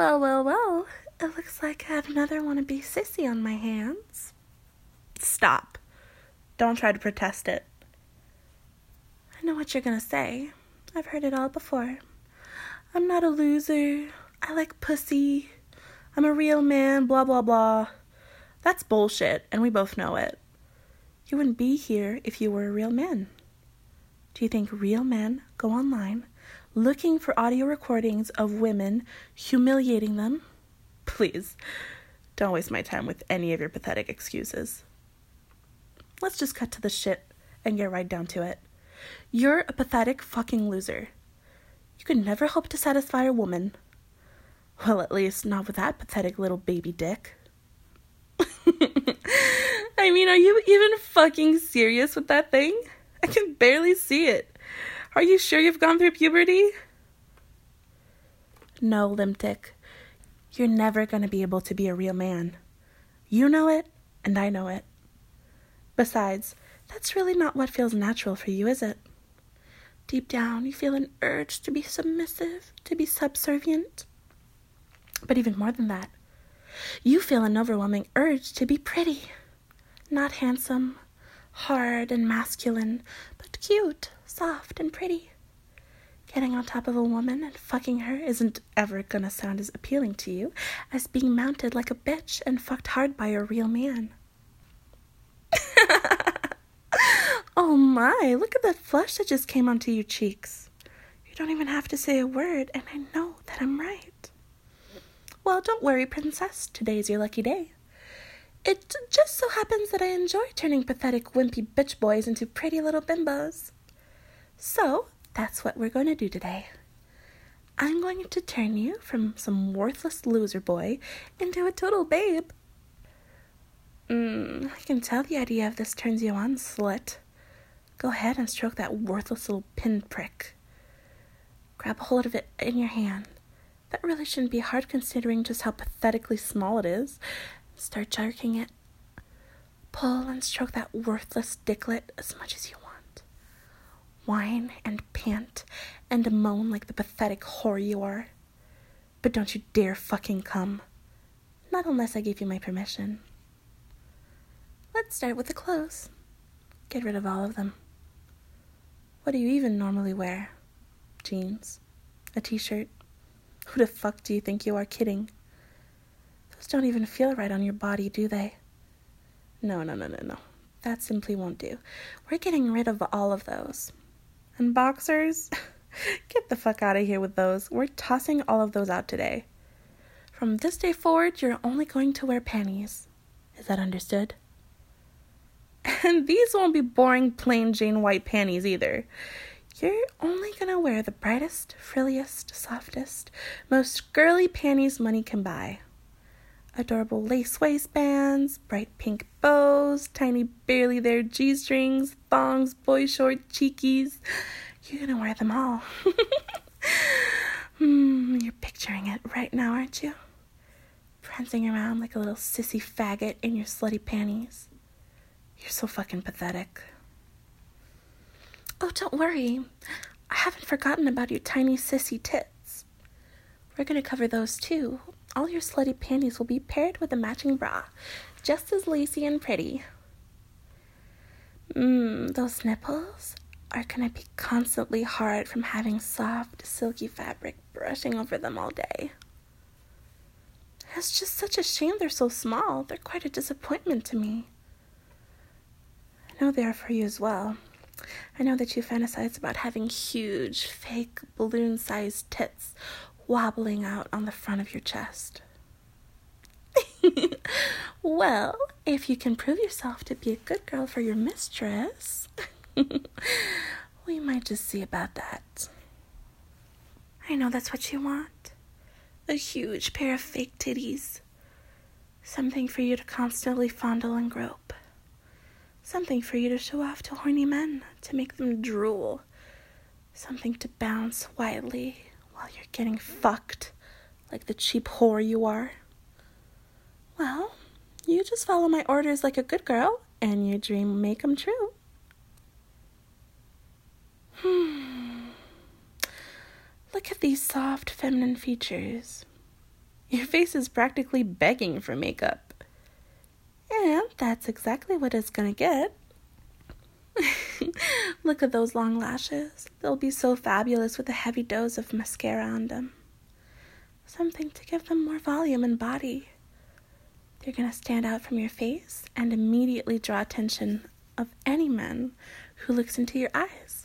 Well. It looks like I have another wannabe sissy on my hands. Stop. Don't try to protest it. I know what you're gonna say. I've heard it all before. I'm not a loser. I like pussy. I'm a real man, blah, blah, blah. That's bullshit, and we both know it. You wouldn't be here if you were a real man. Do you think real men go online looking for audio recordings of women humiliating them? Please, don't waste my time with any of your pathetic excuses. Let's just cut to the shit and get right down to it. You're a pathetic fucking loser. You could never hope to satisfy a woman. Well, at least not with that pathetic little baby dick. I mean, are you even fucking serious with that thing? I can barely see it. Are you sure you've gone through puberty? No, limp dick. You're never going to be able to be a real man. You know it, and I know it. Besides, that's really not what feels natural for you, is it? Deep down, you feel an urge to be submissive, to be subservient. But even more than that, you feel an overwhelming urge to be pretty. Not handsome, hard and masculine, but cute, soft and pretty. Getting on top of a woman and fucking her isn't ever gonna sound as appealing to you as being mounted like a bitch and fucked hard by a real man. Oh my, look at the flush that just came onto your cheeks. You don't even have to say a word, and I know that I'm right. Well, don't worry, princess. Today's your lucky day. It just so happens that I enjoy turning pathetic, wimpy bitch boys into pretty little bimbos. So, that's what we're going to do today. I'm going to turn you from some worthless loser boy into a total babe. I can tell the idea of this turns you on, slut. Go ahead and stroke that worthless little pinprick. Grab a hold of it in your hand. That really shouldn't be hard considering just how pathetically small it is. Start jerking it. Pull and stroke that worthless dicklet as much as you want. Whine and pant and moan like the pathetic whore you are. But don't you dare fucking come. Not unless I give you my permission. Let's start with the clothes. Get rid of all of them. What do you even normally wear? Jeans? A t-shirt? Who the fuck do you think you are kidding? Those don't even feel right on your body, do they? No. That simply won't do. We're getting rid of all of those. And boxers? Get the fuck out of here with those. We're tossing all of those out today. From this day forward, you're only going to wear panties. Is that understood? And these won't be boring, plain Jane white panties either. You're only gonna wear the brightest, frilliest, softest, most girly panties money can buy. Adorable lace waistbands, bright pink bows, tiny barely there G-strings, thongs, boy short cheekies. You're gonna wear them all. You're picturing it right now, aren't you? Prancing around like a little sissy faggot in your slutty panties. You're so fucking pathetic. Oh, don't worry. I haven't forgotten about your tiny sissy tits. We're going to cover those too. All your slutty panties will be paired with a matching bra, just as lacy and pretty. Those nipples are going to be constantly hard from having soft, silky fabric brushing over them all day. It's just such a shame they're so small. They're quite a disappointment to me. I know they are for you as well. I know that you fantasize about having huge, fake, balloon-sized tits wobbling out on the front of your chest. Well, if you can prove yourself to be a good girl for your mistress, we might just see about that. I know that's what you want. A huge pair of fake titties. Something for you to constantly fondle and grope. Something for you to show off to horny men, to make them drool. Something to bounce wildly while you're getting fucked like the cheap whore you are. Well, you just follow my orders like a good girl, and your dream will make them true. Look at these soft, feminine features. Your face is practically begging for makeup. And that's exactly what it's gonna get. Look at those long lashes. They'll be so fabulous with a heavy dose of mascara on them. Something to give them more volume and body. They're gonna stand out from your face and immediately draw attention of any man who looks into your eyes.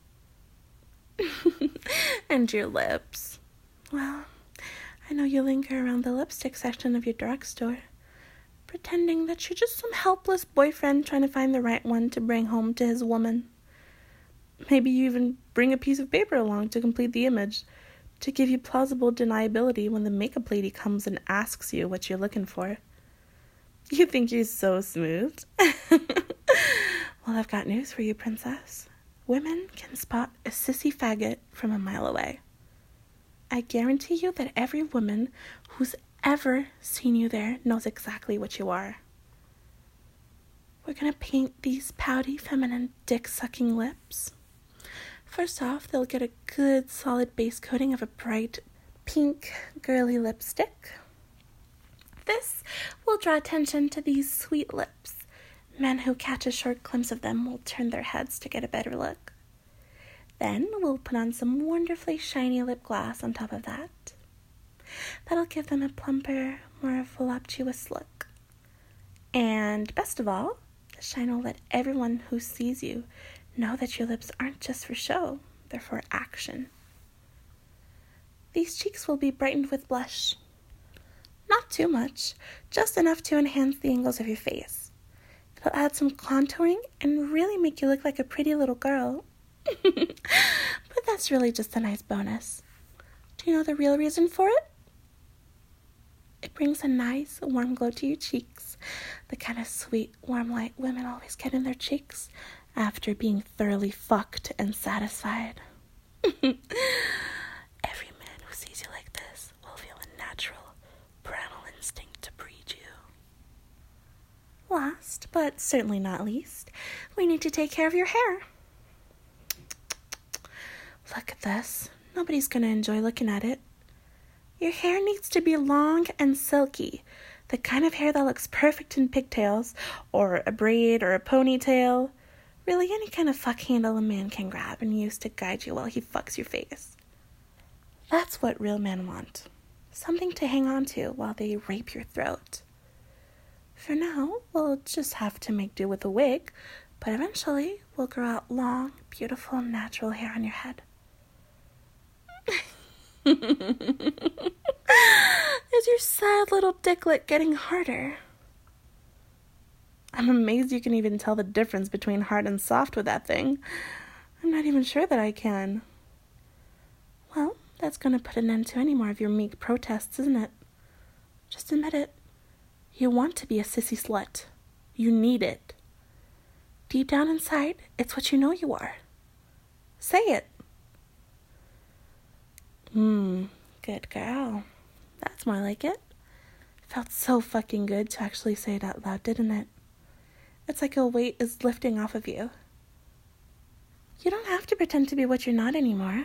And your lips. Well, I know you linger around the lipstick section of your drugstore, pretending that you're just some helpless boyfriend trying to find the right one to bring home to his woman. Maybe you even bring a piece of paper along to complete the image, to give you plausible deniability when the makeup lady comes and asks you what you're looking for. You think you're so smooth? Well, I've got news for you, princess. Women can spot a sissy faggot from a mile away. I guarantee you that every woman who's ever seen you there knows exactly what you are. We're gonna paint these pouty, feminine, dick-sucking lips. First off, they'll get a good, solid base coating of a bright, pink, girly lipstick. This will draw attention to these sweet lips. Men who catch a short glimpse of them will turn their heads to get a better look. Then we'll put on some wonderfully shiny lip gloss on top of that. That'll give them a plumper, more voluptuous look. And best of all, the shine will let everyone who sees you know that your lips aren't just for show, they're for action. These cheeks will be brightened with blush. Not too much, just enough to enhance the angles of your face. It'll add some contouring and really make you look like a pretty little girl. But that's really just a nice bonus. Do you know the real reason for it? It brings a nice, warm glow to your cheeks, the kind of sweet, warm light women always get in their cheeks after being thoroughly fucked and satisfied. Every man who sees you like this will feel a natural, primal instinct to breed you. Last, but certainly not least, we need to take care of your hair. Look at this. Nobody's going to enjoy looking at it. Your hair needs to be long and silky, the kind of hair that looks perfect in pigtails, or a braid, or a ponytail. Really, any kind of fuck handle a man can grab and use to guide you while he fucks your face. That's what real men want. Something to hang on to while they rape your throat. For now, we'll just have to make do with a wig, but eventually we'll grow out long, beautiful, natural hair on your head. Is your sad little dicklet getting harder? I'm amazed you can even tell the difference between hard and soft with that thing. I'm not even sure that I can. Well, that's going to put an end to any more of your meek protests, isn't it? Just admit it. You want to be a sissy slut. You need it. Deep down inside, it's what you know you are. Say it. Good girl. That's more like it. Felt so fucking good to actually say it out loud, didn't it? It's like a weight is lifting off of you. You don't have to pretend to be what you're not anymore.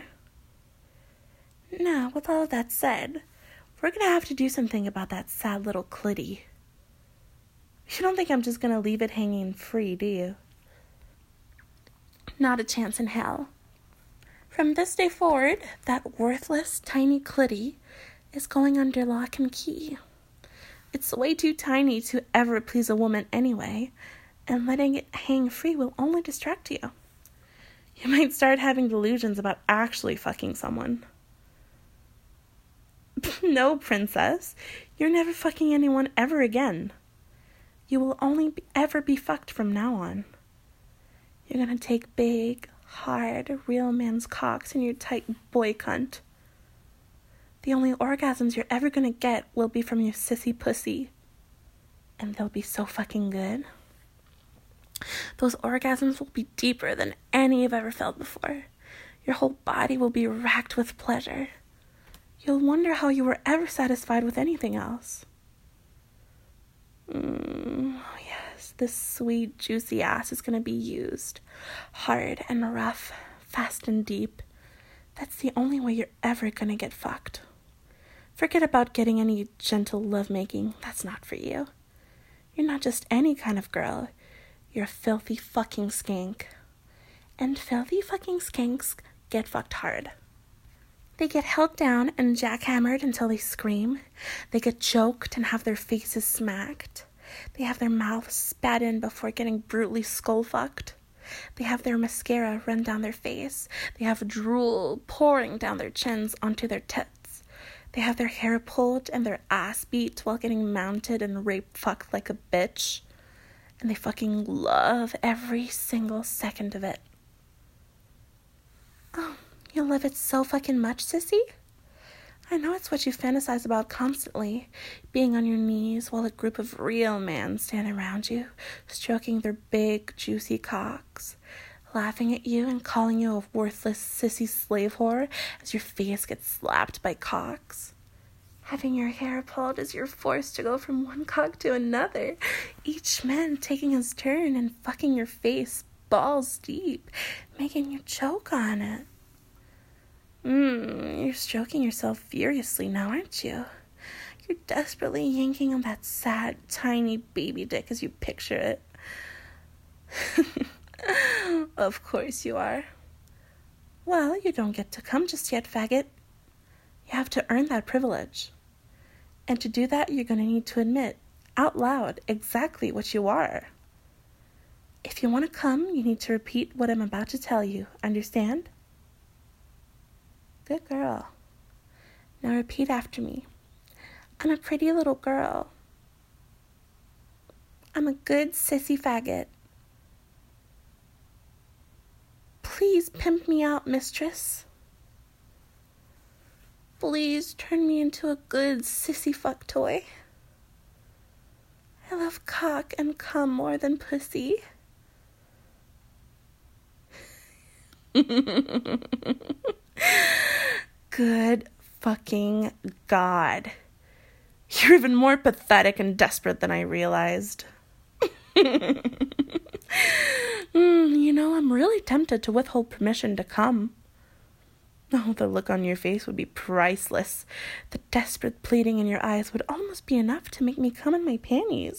Now, with all of that said, we're gonna have to do something about that sad little clitty. You don't think I'm just gonna leave it hanging free, do you? Not a chance in hell. From this day forward, that worthless, tiny clitty is going under lock and key. It's way too tiny to ever please a woman anyway, and letting it hang free will only distract you. You might start having delusions about actually fucking someone. No, princess, you're never fucking anyone ever again. You will only ever be fucked from now on. You're gonna take big, hard, real man's cocks in your tight boy cunt. The only orgasms you're ever gonna get will be from your sissy pussy. And they'll be so fucking good. Those orgasms will be deeper than any you've ever felt before. Your whole body will be racked with pleasure. You'll wonder how you were ever satisfied with anything else. Yes, this sweet, juicy ass is gonna be used. Hard and rough, fast and deep. That's the only way you're ever gonna get fucked. Forget about getting any gentle lovemaking. That's not for you. You're not just any kind of girl. You're a filthy fucking skank. And filthy fucking skanks get fucked hard. They get held down and jackhammered until they scream. They get choked and have their faces smacked. They have their mouths spat in before getting brutally skull-fucked. They have their mascara run down their face. They have drool pouring down their chins onto their tits. They have their hair pulled and their ass beat while getting mounted and rape-fucked like a bitch. And they fucking love every single second of it. Oh, you love it so fucking much, sissy? I know it's what you fantasize about constantly, being on your knees while a group of real men stand around you, stroking their big, juicy cocks, laughing at you and calling you a worthless, sissy slave whore as your face gets slapped by cocks. Having your hair pulled as you're forced to go from one cock to another, each man taking his turn and fucking your face balls deep, making you choke on it. You're stroking yourself furiously now, aren't you? You're desperately yanking on that sad, tiny baby dick as you picture it. Of course you are. Well, you don't get to come just yet, faggot. You have to earn that privilege. And to do that, you're going to need to admit, out loud, exactly what you are. If you want to come, you need to repeat what I'm about to tell you. Understand? Good girl. Now repeat after me. I'm a pretty little girl. I'm a good sissy faggot. Please pimp me out, mistress. Please turn me into a good sissy fuck toy. I love cock and cum more than pussy. Good fucking God. You're even more pathetic and desperate than I realized. I'm really tempted to withhold permission to come. Oh, the look on your face would be priceless. The desperate pleading in your eyes would almost be enough to make me come in my panties.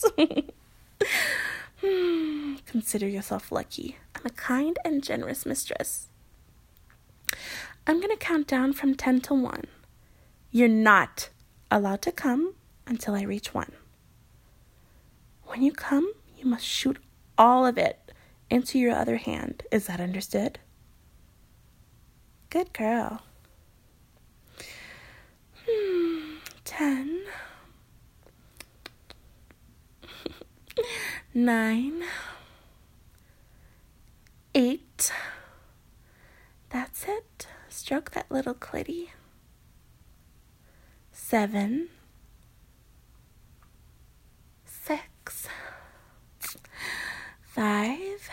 Consider yourself lucky. I'm a kind and generous mistress. I'm going to count down from 10 to 1. You're not allowed to come until I reach 1. When you come, you must shoot all of it into your other hand. Is that understood? Good girl. 10, 9, 8. That's it. Stroke that little clitty. 7, 6, 5,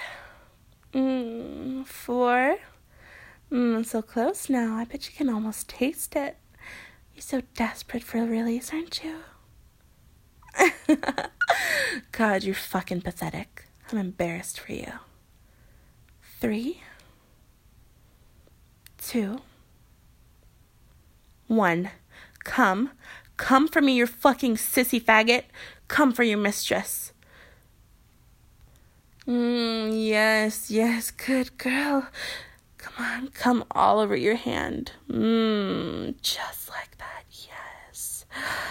4. So close now. I bet you can almost taste it. You're so desperate for a release, aren't you? God, you're fucking pathetic. I'm embarrassed for you. 3, 2, 1. Come for me, you fucking sissy faggot. Come for your mistress. Yes, good girl. Come on, come all over your hand. Just like that, yes.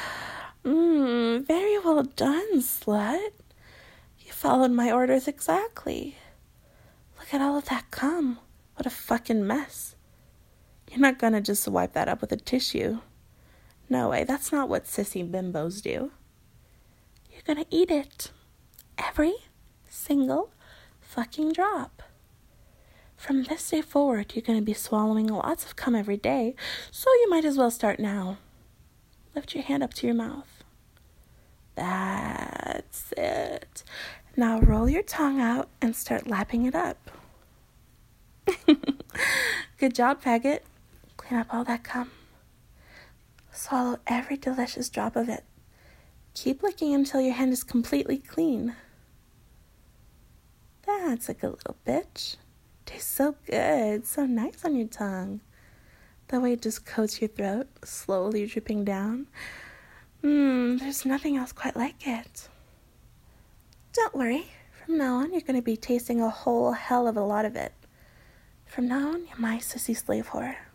Very well done, slut. You followed my orders exactly. Look at all of that cum. What a fucking mess. You're not gonna just wipe that up with a tissue. No way, that's not what sissy bimbos do. You're gonna eat it. Every single fucking drop. From this day forward, you're gonna be swallowing lots of cum every day, so you might as well start now. Lift your hand up to your mouth. That's it. Now roll your tongue out and start lapping it up. Good job, faggot. Clean up all that cum. Swallow every delicious drop of it. Keep licking until your hand is completely clean. That's a good little bitch. Tastes so good, so nice on your tongue. The way it just coats your throat, slowly dripping down. There's nothing else quite like it. Don't worry. From now on, you're going to be tasting a whole hell of a lot of it. From now on, you're my sissy slave whore.